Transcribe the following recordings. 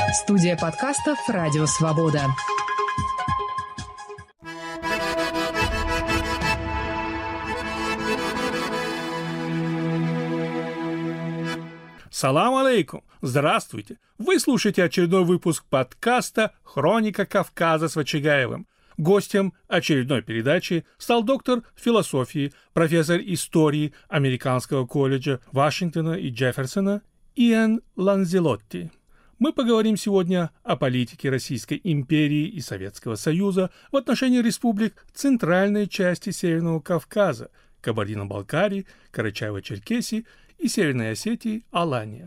Студия подкастов «Радио Свобода». Салам алейкум! Здравствуйте! Вы слушаете очередной выпуск подкаста «Хроника Кавказа» с Вачигаевым. Гостем очередной передачи стал доктор философии, профессор истории Американского колледжа Вашингтона и Джефферсона Иэн Ланзелотти. Мы поговорим сегодня о политике Российской империи и Советского Союза в отношении республик центральной части Северного Кавказа, Кабардино-Балкарии, Карачаево-Черкесии и Северной Осетии, Алания.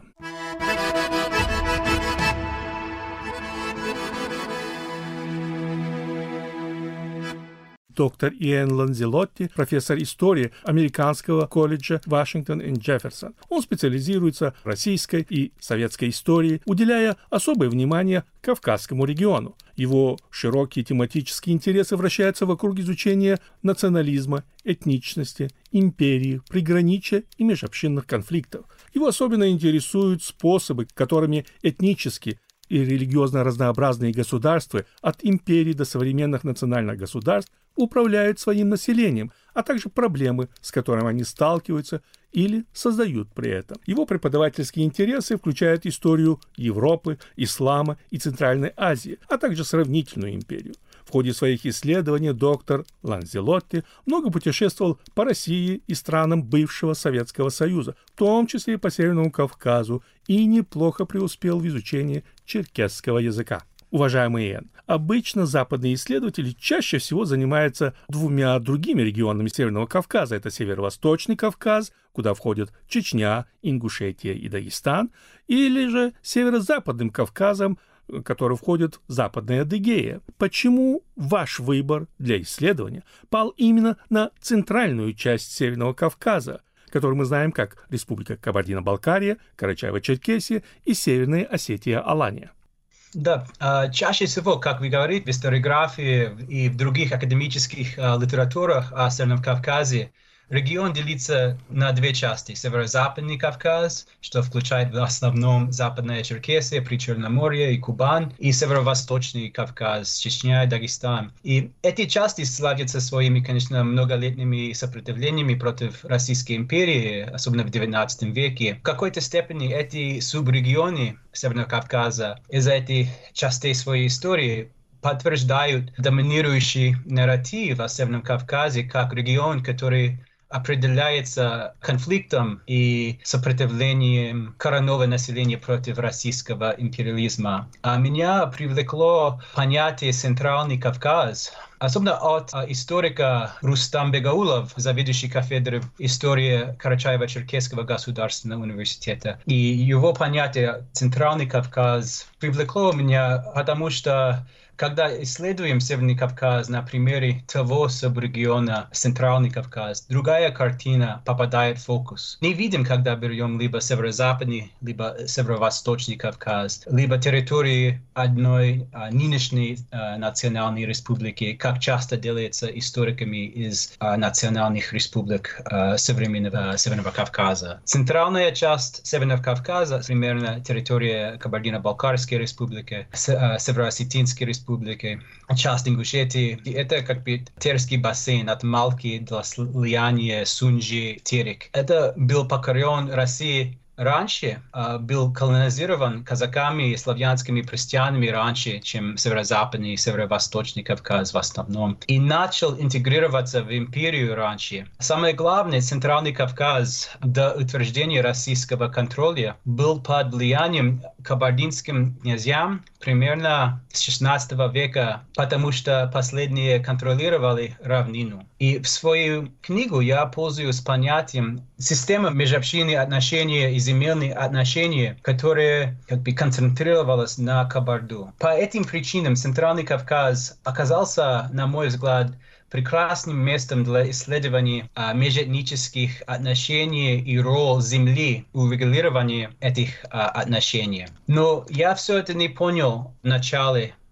Доктор Иэн Ланзелотти, профессор истории Американского колледжа Вашингтон и Джефферсон. Он специализируется в российской и советской истории, уделяя особое внимание Кавказскому региону. Его широкие тематические интересы вращаются вокруг изучения национализма, этничности, империи, приграничья и межобщинных конфликтов. Его особенно интересуют способы, которыми этнически и религиозно разнообразные государства от империи до современных национальных государств управляют своим населением, а также проблемы, с которыми они сталкиваются или создают при этом. Его преподавательские интересы включают историю Европы, ислама и Центральной Азии, а также сравнительную империю. В ходе своих исследований доктор Ланзелотти много путешествовал по России и странам бывшего Советского Союза, в том числе и по Северному Кавказу, и неплохо преуспел в изучении черкесского языка. Уважаемый Иэн, обычно западные исследователи чаще всего занимаются двумя другими регионами Северного Кавказа. Это Северо-Восточный Кавказ, куда входят Чечня, Ингушетия и Дагестан, или же Северо-Западным Кавказом, который входит в Западная Адыгея. Почему ваш выбор для исследования пал именно на центральную часть Северного Кавказа, которую мы знаем как Республика Кабардино-Балкария, Карачаево-Черкесия и Северная Осетия-Алания? Да, чаще всего, как вы говорите, в историографии и в других академических литературах о Северном Кавказе регион делится на две части. Северо-западный Кавказ, что включает в основном Западная Черкесия, Причерноморье и Кубань, и Северо-восточный Кавказ, Чечня и Дагестан. И эти части славятся своими, конечно, многолетними сопротивлениями против Российской империи, особенно в XIX веке. В какой-то степени эти субрегионы Северного Кавказа из-за этих частей своей истории подтверждают доминирующий нарратив о Северном Кавказе как регион, который определяется конфликтом и сопротивлением коренного населения против российского империализма. А меня привлекло понятие «Центральный Кавказ», особенно от историка Рустам Бегаулов, заведующий кафедрой истории Карачаево-Черкесского государственного университета. И его понятие «Центральный Кавказ» привлекло меня, потому что когда исследуем Северный Кавказ на примере того субрегиона Центральный Кавказ, другая картина попадает в фокус. Не видим, когда берем либо северо-западный, либо северо-восточный Кавказ, либо территории одной нынешней национальной республики, как часто делается историками из национальных республик современного Северного Кавказа. Центральная часть Северного Кавказа, примерно территория Кабардино-Балкарской республики, Северо-Осетинской республики, часть Ингушетии. Это как бы Терский бассейн от Малки до слияния Сунжи, Терек. Это был покорен Россией раньше, был колонизирован казаками и славянскими крестьянами раньше, чем северо-западный и северо-восточный Кавказ в основном, и начал интегрироваться в империю раньше. Самое главное, Центральный Кавказ до утверждения российского контроля был под влиянием кабардинским князьям примерно с XVI века, потому что последние контролировали равнину. И в свою книгу я пользуюсь понятием система межобщинных отношений и земельных отношений, которая как бы концентрировалась на Кабарду. По этим причинам Центральный Кавказ оказался, на мой взгляд, прекрасным местом для исследований межэтнических отношений и роль земли в регулировании этих отношений. Но я все это не понял в начале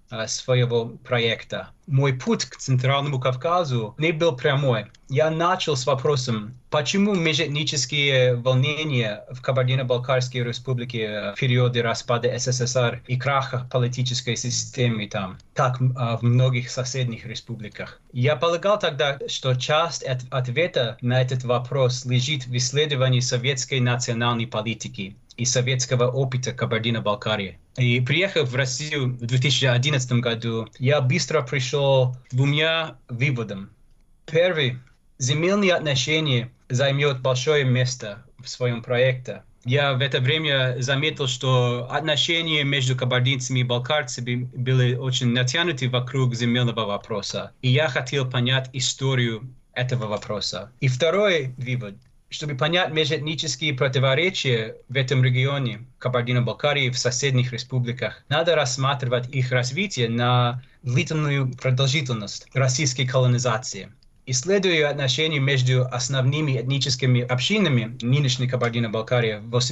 своего проекта. Мой путь к Центральному Кавказу не был прямой. Я начал с вопросом, почему межэтнические волнения в Кабардино-Балкарской республике в периоды распада СССР и краха политической системы там, как в многих соседних республиках. Я полагал тогда, что часть ответа на этот вопрос лежит в исследовании советской национальной политики и советского опыта Кабардино-Балкарии. И приехав в Россию в 2011 году, я быстро пришел к двумя выводам. Первый. Земельные отношения займет большое место в своем проекте. Я в это время заметил, что отношения между кабардинцами и балкарцами были очень натянуты вокруг земельного вопроса. И я хотел понять историю этого вопроса. И второй вывод. Чтобы понять межэтнические противоречия в этом регионе Кабардино-Балкарии в соседних республиках, надо рассматривать их развитие на длительную продолжительность российской колонизации. Исследуя отношения между основными этническими общинами нынешней Кабардино-Балкарии в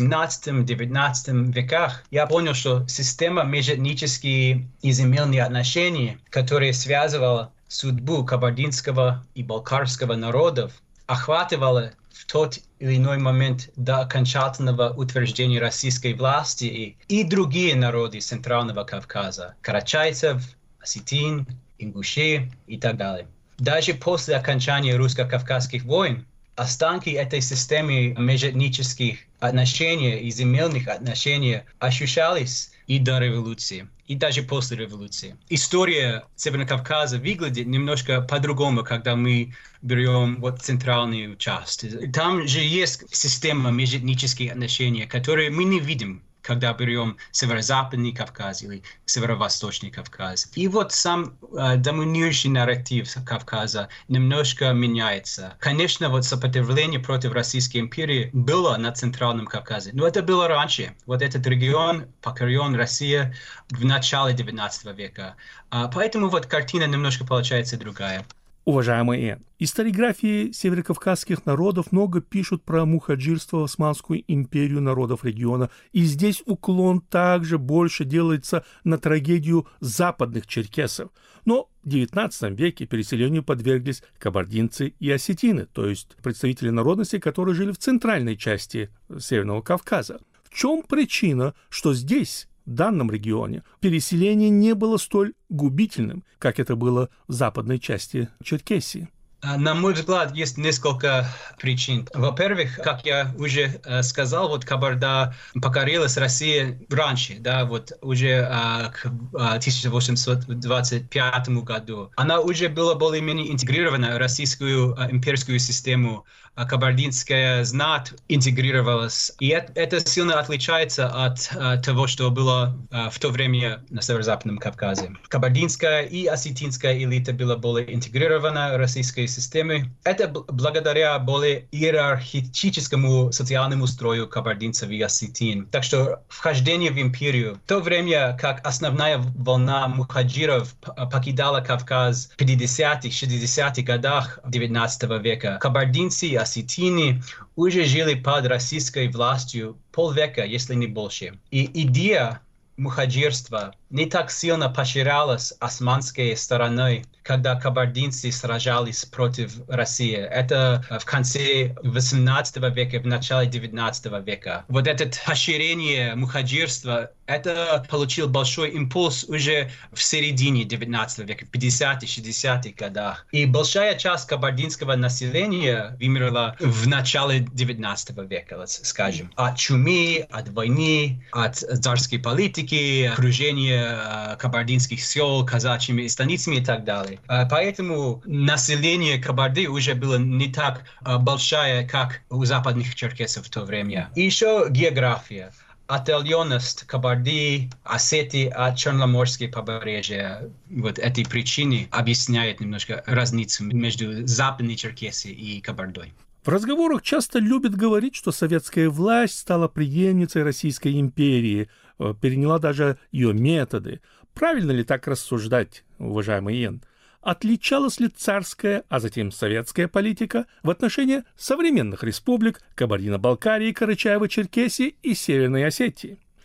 18-19 веках, я понял, что система межэтнических и земельных отношений, которая связывала судьбу кабардинского и балкарского народов, охватывала в тот или иной момент до окончательного утверждения российской власти и другие народы Центрального Кавказа – карачайцев, осетин, ингушей и так далее. Даже после окончания русско-кавказских войн останки этой системы межэтнических отношений и земельных отношений ощущались и до революции, и даже после революции. История Северного Кавказа выглядит немножко по-другому, когда мы берем центральную часть. Там же есть система межэтнических отношений, которые мы не видим, когда берем Северо-Западный Кавказ или Северо-Восточный Кавказ. И сам доминирующий нарратив Кавказа немножко меняется. Конечно, сопротивление против Российской империи было на Центральном Кавказе, но это было раньше. Этот регион покорен Россией в начале XIX века. Поэтому картина немножко получается другая. Уважаемый Н, историографии северокавказских народов много пишут про мухаджирство в Османскую империю народов региона, и здесь уклон также больше делается на трагедию западных черкесов. Но в XIX веке переселению подверглись кабардинцы и осетины, то есть представители народности, которые жили в центральной части Северного Кавказа. В чем причина, что здесь, в данном регионе, переселение не было столь губительным, как это было в западной части Черкесии? На мой взгляд, есть несколько причин. Во-первых, как я уже сказал, Кабарда покорилась Россией раньше, уже к 1825 году. Она уже была более-менее интегрирована в российскую имперскую систему. Кабардинская знать интегрировалась. И это сильно отличается от того, что было в то время на Северо-Западном Кавказе. Кабардинская и осетинская элита была более интегрирована в российской системе. Это благодаря более иерархическому социальному строю кабардинцев и осетин. Так что вхождение в империю, в то время как основная волна мухаджиров покидала Кавказ в 50-х, 60-х годах XIX века, кабардинцы и осетины уже жили под российской властью полвека, если не больше. И идея мухаджирства не так сильно поощрялась османской стороной, когда кабардинцы сражались против России. Это в конце XVIII века, в начале XIX века. Это поощрение мухаджирства, это получил большой импульс уже в середине XIX века, в 50-х, 60-х годах. И большая часть кабардинского населения вымерла в начале XIX века, скажем. От чумы, от войны, от царской политики, окружения кабардинских сел казачьими станицами и так далее. Поэтому население Кабарды уже было не так большое, как у западных черкесов в то время. И еще география. Отдаленность Кабарды, Осетии от Черноморского побережья. Эти причины объясняют немножко разницу между Западной Черкесией и Кабардой. В разговорах часто любят говорить, что советская власть стала преемницей Российской империи, переняла даже ее методы. Правильно ли так рассуждать, уважаемый Йен? Отличалась ли царская, а затем советская политика в отношении современных республик Кабардино-Балкарии, Карачаево-Черкесии и Северной Осетии?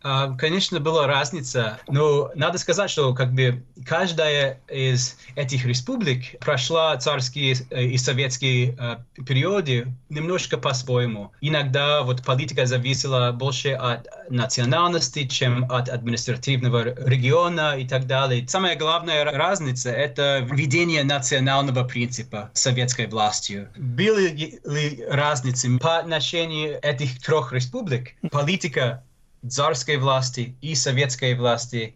Конечно, была разница, но надо сказать, что каждая из этих республик прошла царские и советские периоды немножко по-своему. Иногда политика зависела больше от национальности, чем от административного региона и так далее. Самая главная разница – это введение национального принципа советской властью. Были ли разницы по отношению этих трех республик? Политика царской власти и советской власти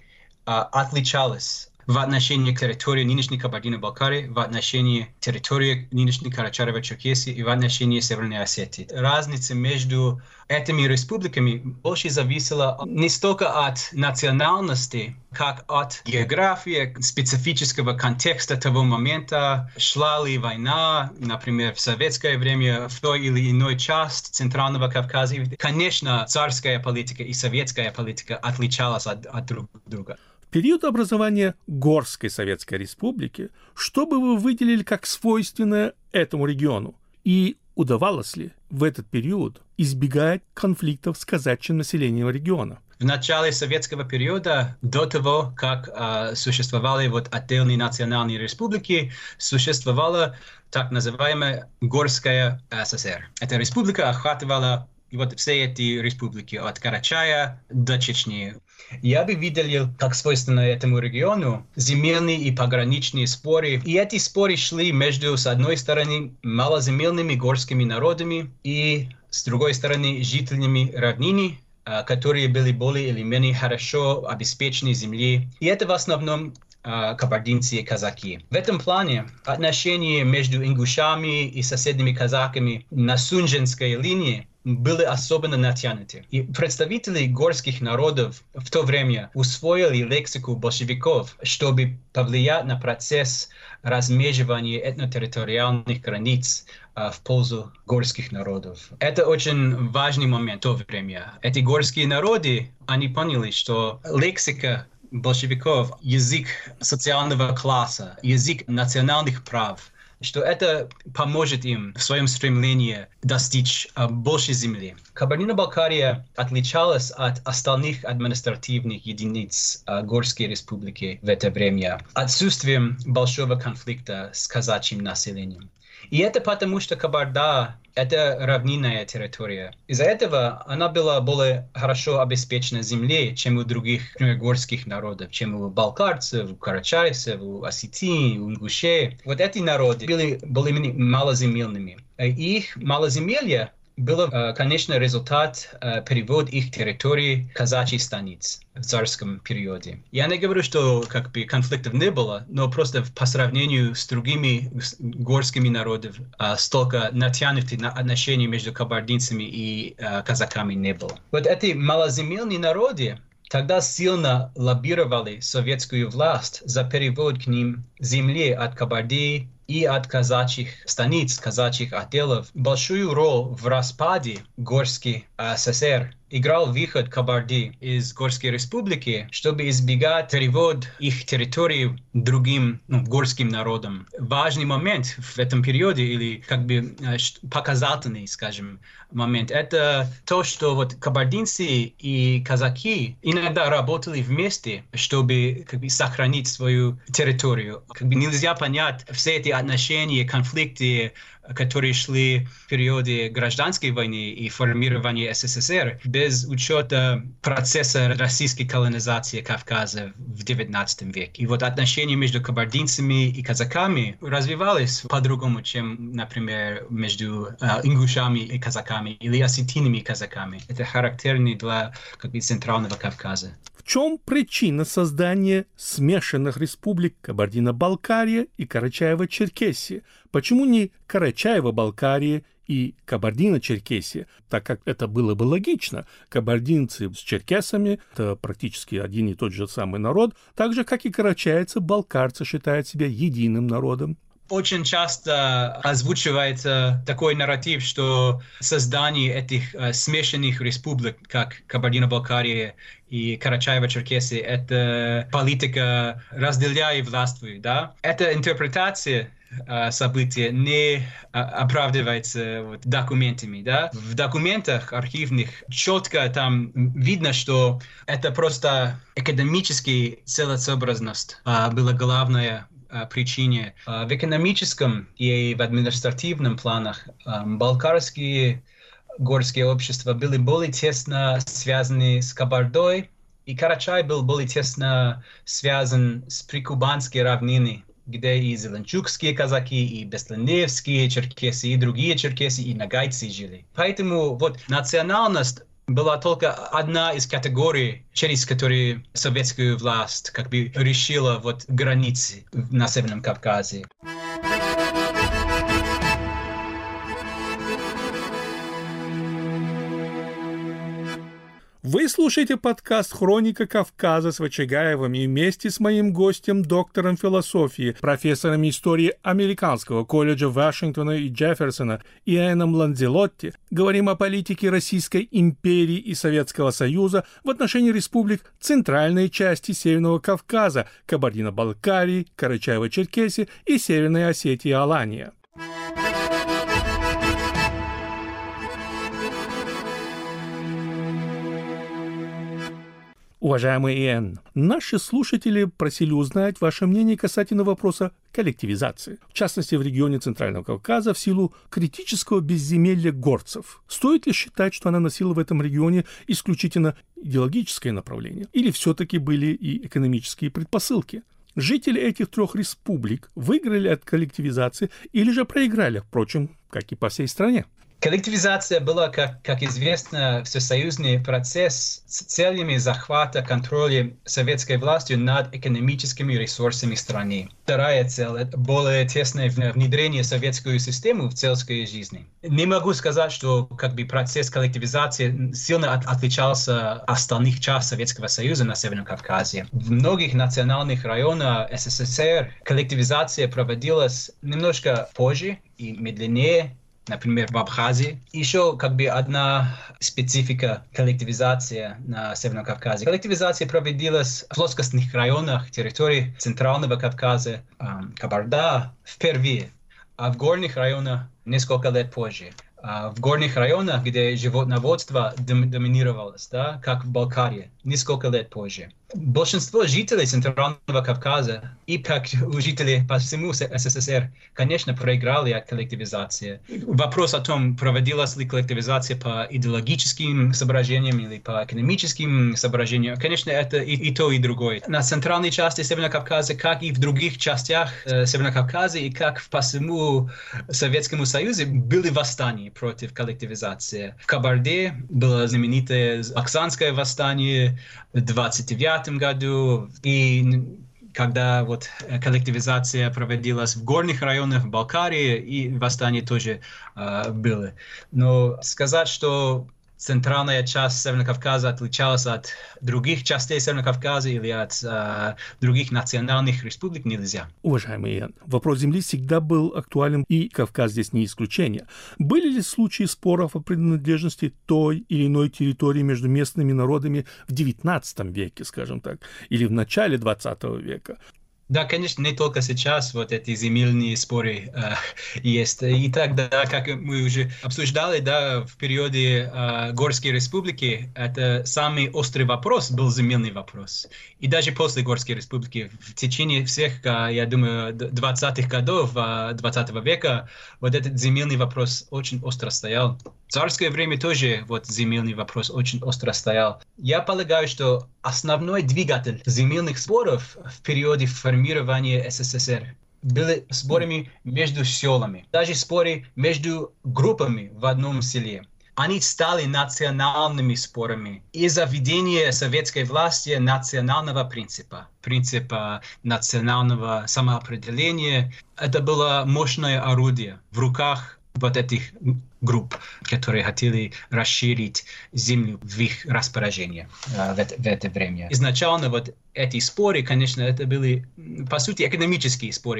отличалась в отношении территории нынешней Кабардино-Балкарии, в отношении территории нынешней Карачаево-Черкесии и в отношении Северной Осетии. Разница между этими республиками больше зависела не столько от национальности, как от географии, специфического контекста того момента, шла ли война, например, в советское время в той или иной части Центрального Кавказа. Конечно, царская политика и советская политика отличалась от друг друга. В период образования Горской Советской Республики, что бы вы выделили как свойственное этому региону? И удавалось ли в этот период избегать конфликтов с казачьим населением региона? В начале советского периода, до того, как существовали отдельные национальные республики, существовала так называемая Горская ССР. Эта республика охватывала все эти республики от Карачая до Чечни. Я бы выделил, как свойственно этому региону, земельные и пограничные споры. И эти споры шли между, с одной стороны, малоземельными горскими народами и, с другой стороны, жителями равнины, которые были более или менее хорошо обеспечены землей. И это в основном кабардинцы и казаки. В этом плане отношения между ингушами и соседними казаками на Сунженской линии были особенно натянуты. И представители горских народов в то время усвоили лексику большевиков, чтобы повлиять на процесс размежевания этнотерриториальных границ в пользу горских народов. Это очень важный момент в то время. Эти горские народы, они поняли, что лексика большевиков, язык социального класса, язык национальных прав, что это поможет им в своем стремлении достичь больше земли. Кабардино-Балкария отличалась от остальных административных единиц Горской республики в это время отсутствием большого конфликта с казачьим населением. И это потому, что Кабарда – это равнинная территория. Из-за этого она была более хорошо обеспечена землей, чем у других, например, горских народов, чем у балкарцев, у карачайцев, у осетин, у ингушей. Эти народы были более-менее малоземельными. И их малоземелье было, конечно, результат перевода их территории казачьих станиц в царском периоде. Я не говорю, что конфликтов не было, но просто по сравнению с другими горскими народами столько натянутых отношений между кабардинцами и казаками не было. Эти малоземельные народы тогда сильно лоббировали советскую власть за перевод к ним земли от Кабардии и от казачьих станиц, казачьих отделов. Большую роль в распаде Горской ССР играл выход Кабарди из Горской республики, чтобы избегать перевод их территории другим горским народам. Важный момент в этом периоде, или показательный, скажем, момент, это то, что кабардинцы и казаки иногда работали вместе, чтобы сохранить свою территорию. Нельзя понять все эти отношения, конфликты, которые шли в периоде гражданской войны и формирования СССР, без учета процесса российской колонизации Кавказа в XIX веке. И отношения между кабардинцами и казаками развивались по-другому, чем, например, между ингушами и казаками или осетинами и казаками. Это характерно для Центрального Кавказа. В чем причина создания смешанных республик Кабардино-Балкария и Карачаево-Черкесия? Почему не Карачаево-Балкария и Кабардино-Черкесия, так как это было бы логично? Кабардинцы с черкесами – это практически один и тот же самый народ, так же, как и карачаевцы-балкарцы считают себя единым народом. Очень часто озвучивается такой нарратив, что создание этих смешанных республик, как Кабардино-Балкария и Карачаево-Черкесия, это политика «разделяй и властвуй». Да? Эта интерпретация событие не оправдывается документами. Да? В документах архивных четко там видно, что это просто академическая целесообразность была главная причина. В экономическом и в административном планах балкарские горские общества были более тесно связаны с Кабардой, и Карачай был более тесно связан с прикубанской равниной, где и зеленчукские казаки, и беслендеевские черкесы, и другие черкесы, и нагайцы жили. Поэтому национальность была только одна из категорий, через которые советская власть решила границы на Северном Кавказе. Вы слушаете подкаст «Хроника Кавказа» с Вачагаевым и вместе с моим гостем, доктором философии, профессором истории Американского колледжа Вашингтона и Джефферсона Иэном Ланзелотти говорим о политике Российской империи и Советского Союза в отношении республик центральной части Северного Кавказа, Кабардино-Балкарии, Карачаево-Черкесии и Северной Осетии и Алания. Уважаемый Иэн, наши слушатели просили узнать ваше мнение касательно вопроса коллективизации, в частности в регионе Центрального Кавказа в силу критического безземелья горцев. Стоит ли считать, что она носила в этом регионе исключительно идеологическое направление, или все-таки были и экономические предпосылки? Жители этих трех республик выиграли от коллективизации или же проиграли, впрочем, как и по всей стране? Коллективизация была, как известно, всесоюзный процесс с целями захвата контроля советской властью над экономическими ресурсами страны. Вторая цель – это более тесное внедрение советской системы в сельской жизни. Не могу сказать, что процесс коллективизации сильно отличался от остальных частей Советского Союза на Северном Кавказе. В многих национальных районах СССР коллективизация проводилась немножко позже и медленнее. Например, в Абхазии. Еще одна специфика коллективизации на Северном Кавказе. Коллективизация проводилась в плоскостных районах территории Центрального Кавказа, Кабарда впервые, а в горных районах несколько лет позже. В горных районах, где животноводство доминировалось, да, как в Балкарии, несколько лет позже. Большинство жителей Центрального Кавказа и как жители по всему СССР, конечно, проиграли от коллективизации. Вопрос о том, проводилась ли коллективизация по идеологическим соображениям или по экономическим соображениям, конечно, это и то, и другое. На центральной части Северного Кавказа, как и в других частях Северного Кавказа, и как по всему Советскому Союзу, были восстания против коллективизации. В Кабарде было знаменитое Оксанское восстание в 1929 году, и когда коллективизация проводилась в горных районах в Балкарии, и восстание тоже было. Но сказать, что центральная часть Северного Кавказа отличалась от других частей Северного Кавказа или от других национальных республик нельзя. Уважаемый Иэн, вопрос земли всегда был актуален, и Кавказ здесь не исключение. Были ли случаи споров о принадлежности той или иной территории между местными народами в XIX веке, скажем так, или в начале XX века? Да, конечно, не только сейчас эти земельные споры есть. И тогда, как мы уже обсуждали, да, в периоде Горской республики, это самый острый вопрос был земельный вопрос. И даже после Горской республики, в течение всех, я думаю, 20-х годов 20 века, этот земельный вопрос очень остро стоял. В царское время тоже земельный вопрос очень остро стоял. Я полагаю, что основной двигатель земельных споров в периоде формирования СССР были спорами между селами, даже споры между группами в одном селе. Они стали национальными спорами из-за введения советской власти национального принципа национального самоопределения. Это было мощное орудие в руках этих групп, которые хотели расширить землю в их распоряжении в это время. Изначально эти споры, конечно, это были, по сути, экономические споры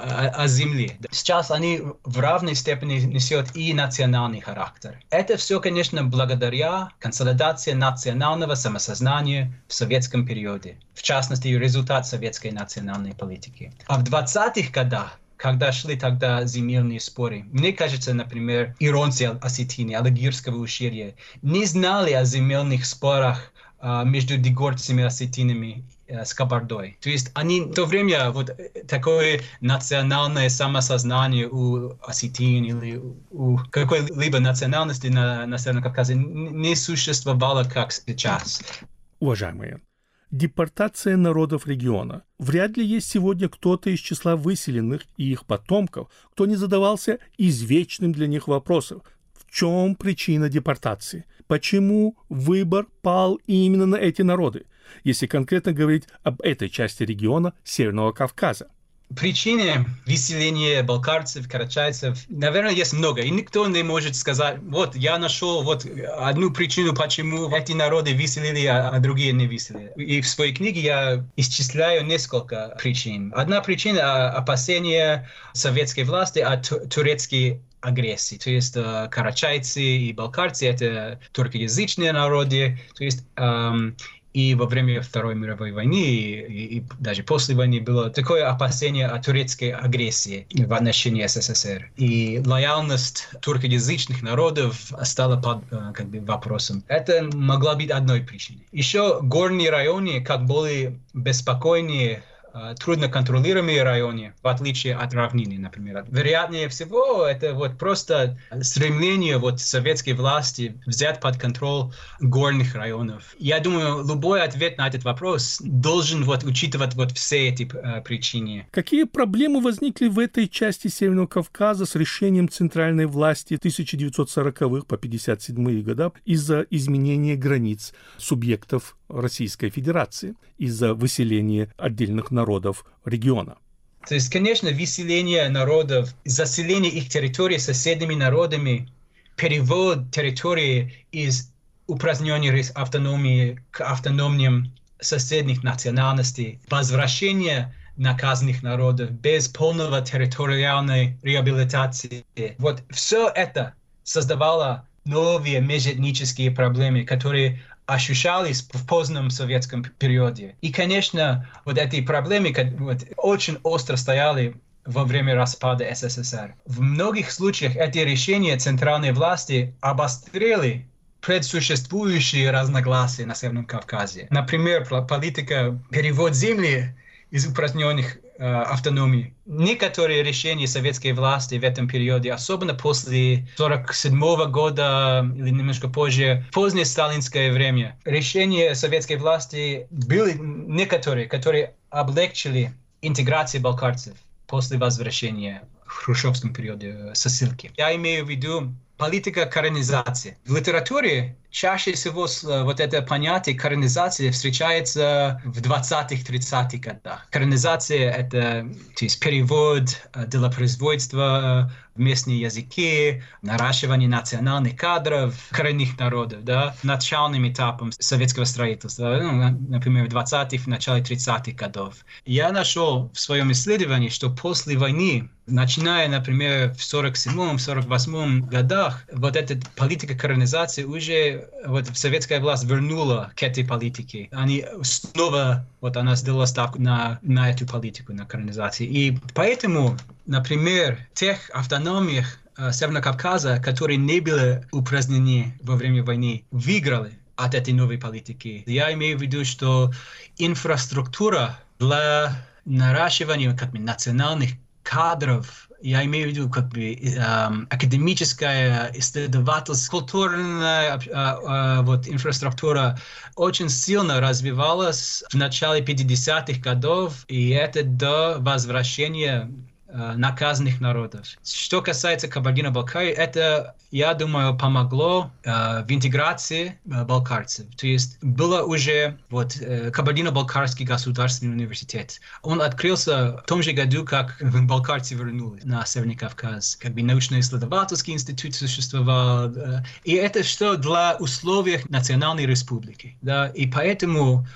о земле. Сейчас они в равной степени несут и национальный характер. Это все, конечно, благодаря консолидации национального самосознания в советском периоде. В частности, результат советской национальной политики. А в 20-х годах когда шли тогда земельные споры. Мне кажется, например, иронцы Осетии, Алагирского ущелья не знали о земельных спорах между дегорцами и осетинами с Кабардой. То есть они в то время вот такое национальное самосознание у осетин или у какой-либо национальности на Северном Кавказе не существовало, как сейчас. Уважаемые, депортация народов региона. Вряд ли есть сегодня кто-то из числа выселенных и их потомков, кто не задавался извечным для них вопросом. В чем причина депортации? Почему выбор пал именно на эти народы, если конкретно говорить об этой части региона Северного Кавказа? Причины выселения балкарцев, карачайцев, наверное, есть много. И никто не может сказать, вот я нашел вот одну причину, почему эти народы выселили, а другие не выселили. И в своей книге я исчисляю несколько причин. Одна причина — опасения советской власти от турецкой агрессии. То есть карачайцы и балкарцы — это туркоязычные народы. То есть и во время Второй мировой войны, и даже после войны было такое опасение о турецкой агрессии в отношении СССР. И лояльность туркоязычных народов стала под вопросом. Это могла быть одной причиной. Еще горные районы, как более беспокойнее, трудно контролируемые районы, в отличие от равнины, например. Вероятнее всего, это вот просто стремление вот советской власти взять под контроль горных районов. Я думаю, любой ответ на этот вопрос должен вот учитывать вот все эти причины. Какие проблемы возникли в этой части Северного Кавказа с решением центральной власти 1940-х по 1957-е годы из-за изменения границ субъектов Российской Федерации, из-за выселения отдельных народов региона? То есть, конечно, выселение народов, заселение их территорий соседними народами, перевод территории из упраздненной автономии к автономным соседних национальностей, возвращение наказанных народов без полного территориальной реабилитации. Вот все это создавало новые межэтнические проблемы, которые ощущались в позднем советском периоде. И, конечно, вот эти проблемы очень остро стояли во время распада СССР. В многих случаях эти решения центральной власти обострили предсуществующие разногласия на Северном Кавказе. Например, политика перевод земли из упраздненных автономий. Некоторые решения советской власти в этом периоде, особенно после 1947 года или немножко позже, позднее сталинское время, решения советской власти были некоторые, которые облегчили интеграцию балкарцев после возвращения в хрущевском периоде со ссылки. Я имею в виду политика коренизации. В литературе чаще всего вот это понятие коренизации встречается в 20-30-х годах. Коренизация — это то есть перевод делопроизводства в местные языки, наращивание национальных кадров коренных народов, да, начальным этапом советского строительства, например, в 20-х, в начале 30-х годов. Я нашел в своем исследовании, что после войны, начиная, например, в 1947-1948 годах, вот эта политика коренизации уже вот советская власть вернула к этой политике. Они снова, вот она сделала ставку на эту политику, на коренизацию. И поэтому, например, тех автономиях Северного Кавказа, которые не были упразднены во время войны, выиграли от этой новой политики. Я имею в виду, что инфраструктура для наращивания национальных кадров, я имею в виду академическая, исследовательская, культурная инфраструктура очень сильно развивалась в начале 50-х годов, и это до возвращения наказанных народов. Что касается Кабардино-Балкарии, это, я думаю, помогло в интеграции балкарцев. То есть было уже Кабардино-Балкарский государственный университет. Он открылся в том же году, как балкарцы вернулись на Северный Кавказ. Научно-исследовательский институт существовал. И это что для условий национальной республики. Да? И поэтому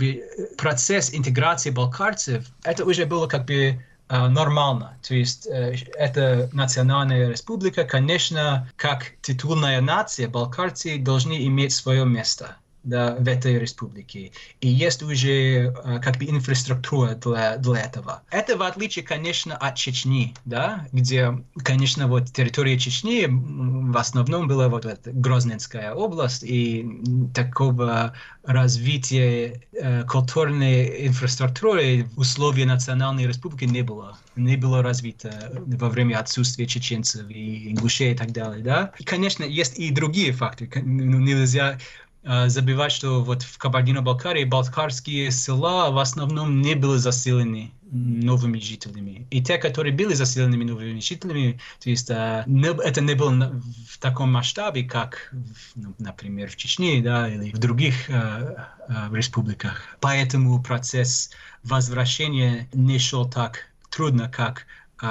процесс интеграции балкарцев, это уже было нормально. То есть это национальная республика, конечно, как титульная нация, балкарцы должны иметь свое место. да, в этой республике. И есть уже как бы инфраструктура для этого. Это в отличие, конечно, от Чечни, да, где, конечно, вот территория Чечни в основном была вот эта Грозненская область, и такого развития культурной инфраструктуры в условиях национальной республики не было. Не было развито во время отсутствия чеченцев и ингушей и так далее, да. И, конечно, есть и другие факторы. Нельзя забывать, что вот в Кабардино-Балкарии балкарские села в основном не были заселены новыми жителями. И те, которые были заселенными новыми жителями, то есть это не было в таком масштабе, как, например, в Чечне, да, или в других республиках. Поэтому процесс возвращения не шел так трудно, как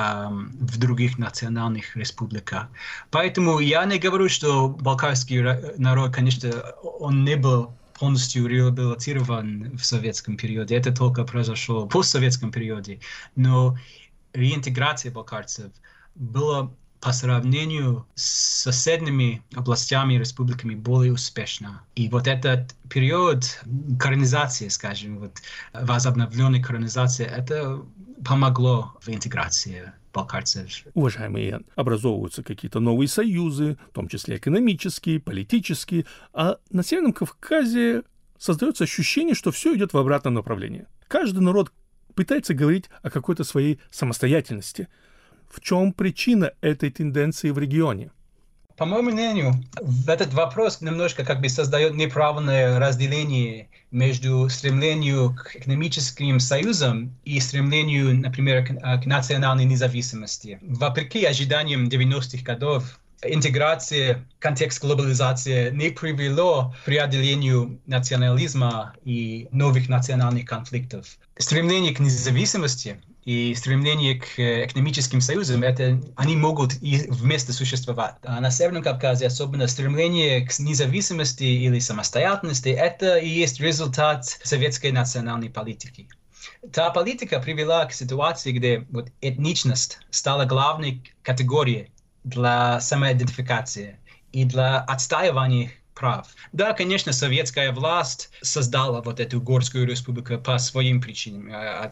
в других национальных республиках. Поэтому я не говорю, что балкарский народ, конечно, он не был полностью реабилитирован в советском периоде. Это только произошло в постсоветском периоде. Но реинтеграция балкарцев была по сравнению с соседними областями и республиками более успешна. И вот этот период колонизации, скажем, вот возобновленной колонизации, это помогло в интеграции балкарцев. Уважаемый Иэн, образовываются какие-то новые союзы, в том числе экономические, политические, а на Северном Кавказе создается ощущение, что все идет в обратном направлении. Каждый народ пытается говорить о какой-то своей самостоятельности. В чем причина этой тенденции в регионе? По моему мнению, этот вопрос немножко как бы создает неправильное разделение между стремлением к экономическим союзам и стремлением, например, к национальной независимости. Вопреки ожиданиям 90-х годов, интеграция, контекст глобализации не привело к преодолению национализма и новых национальных конфликтов. Стремление к независимости и стремление к экономическим союзам, они могут и вместе существовать. А на Северном Кавказе особенно стремление к независимости или самостоятельности, это и есть результат советской национальной политики. Та политика привела к ситуации, где вот этничность стала главной категорией для самоидентификации и для отстаивания прав. Да, конечно, советская власть создала вот эту Горскую республику по своим причинам.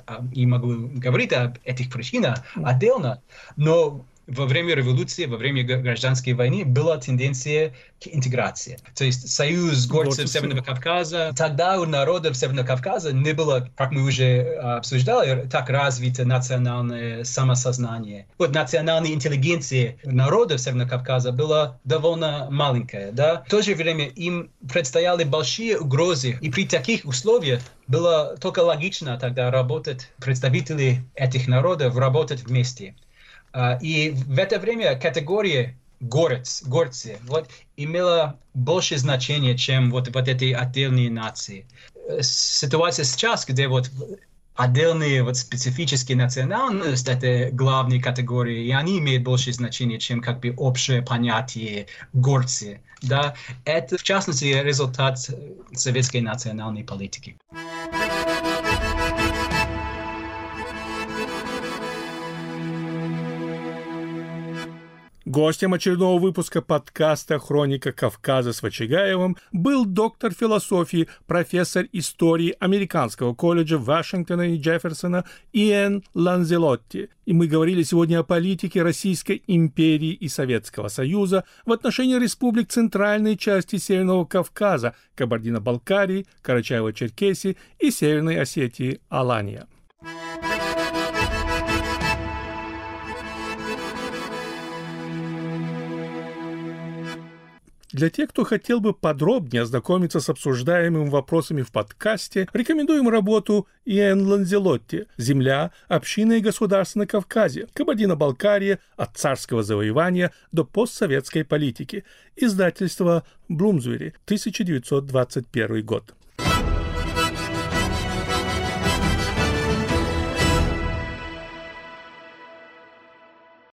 И могу говорить об этих причинах отдельно, но во время революции, во время гражданской войны была тенденция к интеграции. То есть союз горцев Северного Кавказа. Тогда у народов Северного Кавказа не было, как мы уже обсуждали, так развито национальное самосознание. Вот национальная интеллигенция народов Северного Кавказа была довольно маленькая. Да? В то же время им предстояли большие угрозы. И при таких условиях было только логично тогда работать, представители этих народов работать вместе. И в это время категория горцы вот, имела больше значения, чем вот эти отдельные нации. Ситуация сейчас, где вот отдельные вот специфические национальности — это главные категории, и они имеют больше значения, чем как бы общее понятие горцы. Да? Это, в частности, результат советской национальной политики. Гостем очередного выпуска подкаста «Хроника Кавказа» с Вачигаевым был доктор философии, профессор истории Американского колледжа Вашингтона и Джефферсона Иэн Ланзелотти. И мы говорили сегодня о политике Российской империи и Советского Союза в отношении республик центральной части Северного Кавказа, Кабардино-Балкарии, Карачаево-Черкесии и Северной Осетии Алания. Для тех, кто хотел бы подробнее ознакомиться с обсуждаемыми вопросами в подкасте, рекомендуем работу Иэн Ланзелотти «Земля, община и государство на Кавказе. Кабардино-Балкария от царского завоевания до постсоветской политики». Издательство «Блумсбери», 1921 год.